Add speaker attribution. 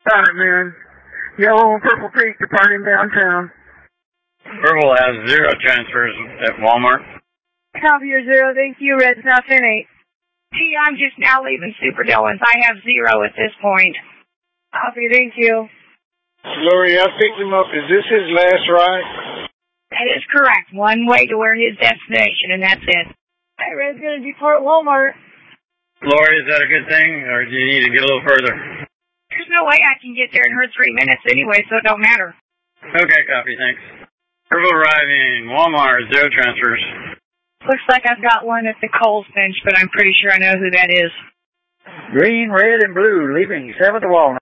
Speaker 1: Got it, man. Yellow and Purple Creek departing downtown.
Speaker 2: Purple has 0 transfers at Walmart.
Speaker 3: Copy your 0, thank you. Red's now 10-8.
Speaker 4: T, I'm just now leaving Super Dillon's. I have 0 at this point.
Speaker 3: Copy, thank you.
Speaker 5: Lori, I picked him up. Is this his last ride?
Speaker 4: That is correct. One way to where his destination, and that's it.
Speaker 3: Hey, Red's going to depart Walmart.
Speaker 2: Lori, is that a good thing, or do you need to get a little further?
Speaker 4: There's no way I can get there in her 3 minutes anyway, so it don't matter.
Speaker 2: Okay, copy, thanks. Purple arriving, Walmart, 0 transfers.
Speaker 4: Looks like I've got one at the Coles bench, but I'm pretty sure I know who that is.
Speaker 1: Green, red, and blue leaving 7th Walnut.